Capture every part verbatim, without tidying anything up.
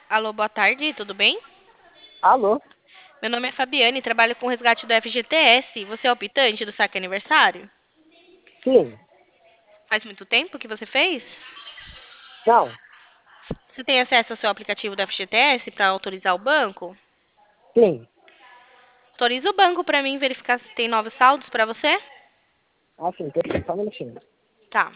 Alô, boa tarde, tudo bem? Alô? Meu nome é Fabiane, trabalho com o resgate do F G T S. Você é o optante do saque aniversário? Sim. Faz muito tempo que você fez? Não. Você tem acesso ao seu aplicativo do F G T S para autorizar o banco? Sim. Autoriza o banco para mim verificar se tem novos saldos para você? Ah, sim. Perfeito. Só um minutinho. Tá.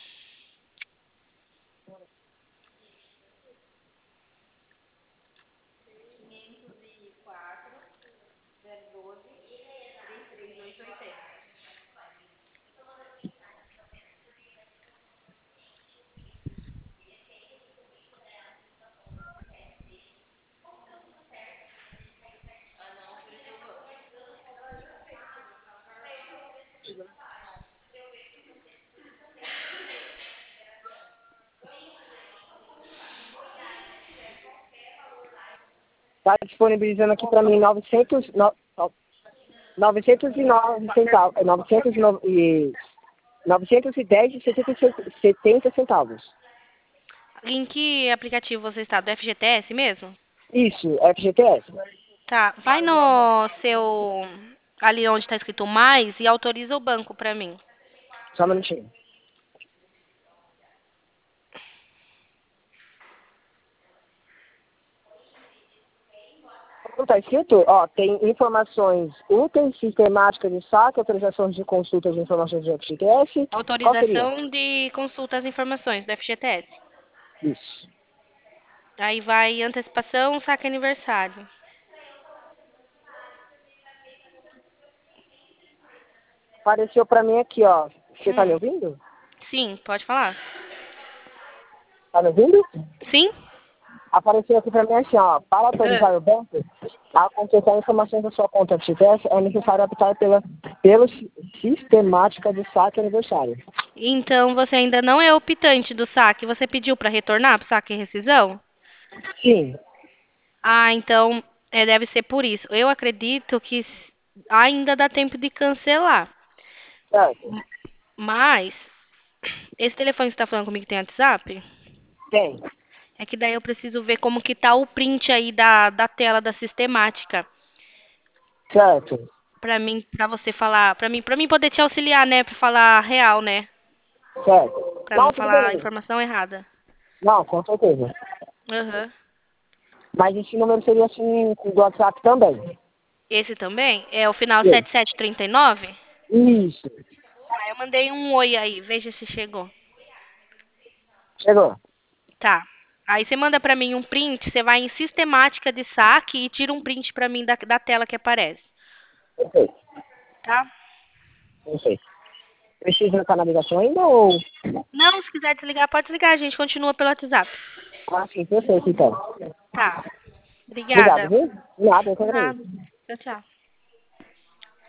Está disponibilizando aqui para mim novecentos, no, no- novecentos e nove centavos. novecentos e nove e novecentos e dez e setenta centavos. Em que aplicativo você está? Do F G T S mesmo? Isso, F G T S. Tá. Vai no seu. Ali onde está escrito mais e autoriza o banco para mim. Só um minutinho. Como está escrito? Ó, tem informações úteis, sistemática de saque, autorizações de consulta de informações de F G T S. Qual seria? Autorização de consulta às informações do F G T S. Isso. Aí vai antecipação, saque aniversário. Apareceu para mim aqui, ó. Você está me Hum, ouvindo? sim, pode falar. Está me ouvindo? Sim? Apareceu aqui para mim assim, ó, para Ah, autorizar o banco a completar informações da sua conta F G T S, é necessário optar pela pelo si- sistemática de saque aniversário. então você ainda não é optante do saque. Você pediu para retornar para o saque e rescisão? Sim, Ah, então é, deve ser por isso. Eu acredito que s- ainda dá tempo de cancelar. certo. Mas, esse telefone que você está falando comigo tem WhatsApp? Tem, É que daí eu preciso ver como que tá o print aí da, da tela da sistemática. certo, Pra mim, pra você falar, pra mim, pra mim poder te auxiliar, né? Pra falar real, né? certo. Pra não Não, tudo falar a bem. informação errada. Não, com certeza. Aham. Mas esse número seria assim do WhatsApp também. Esse também é o final Sim. sete sete três nove? Isso. Ah, eu mandei um oi aí, veja se chegou. Chegou. Tá. Aí você manda pra mim um print, você vai em sistemática de saque e tira um print pra mim da, da tela que aparece, Perfeito. tá? Perfeito. Precisa estar na ligação ainda ou... Não, se quiser desligar, pode desligar, a gente continua pelo WhatsApp. Ah, sim, perfeito, então. Tá. Obrigado, Obrigada. viu? Nada, eu que agradeço. Nada. Tchau, tchau.